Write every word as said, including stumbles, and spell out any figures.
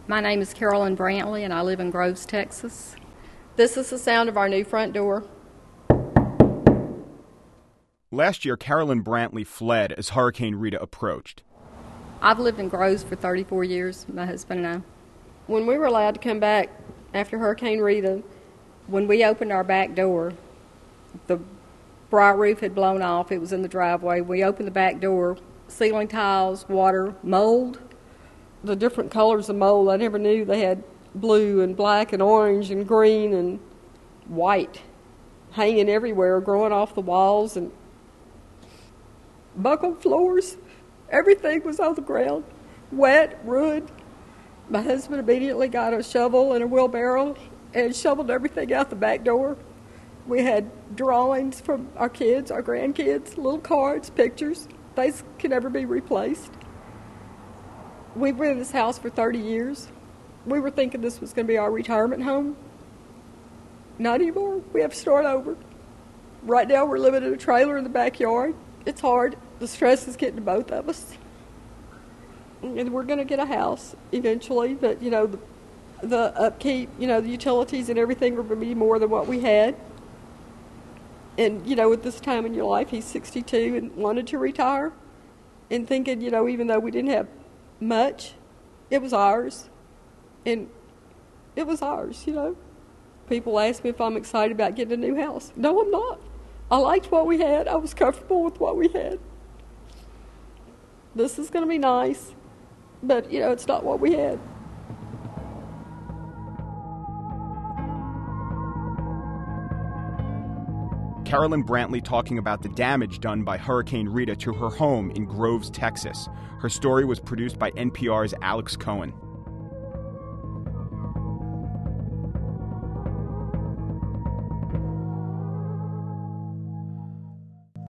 My name is Carolyn Brantley, and I live in Groves, Texas. This is the sound of our new front door. Last year, Carolyn Brantley fled as Hurricane Rita approached. I've lived in Groves for thirty-four years, my husband and I. When we were allowed to come back after Hurricane Rita, when we opened our back door, the bright roof had blown off. It was in the driveway. We opened the back door, ceiling tiles, water, mold. The different colors of mold, I never knew they had blue and black and orange and green and white hanging everywhere, growing off the walls, and buckled floors. Everything was on the ground, wet, ruined. My husband immediately got a shovel and a wheelbarrow and shoveled everything out the back door. We had drawings from our kids, our grandkids, little cards, pictures. These can never be replaced. We've been in this house for thirty years. We were thinking this was going to be our retirement home. Not anymore. We have to start over. Right now we're living in a trailer in the backyard. It's hard. The stress is getting to both of us. And we're going to get a house eventually, but, you know, the, the upkeep, you know, the utilities and everything are going to be more than what we had. And, you know, at this time in your life, he's sixty-two and wanted to retire. And thinking, you know, even though we didn't have much, it was ours. And it was ours, you know. People ask me if I'm excited about getting a new house. No, I'm not. I liked what we had. I was comfortable with what we had. This is going to be nice, but, you know, it's not what we had. Carolyn Brantley talking about the damage done by Hurricane Rita to her home in Groves, Texas. Her story was produced by N P R's Alex Cohen.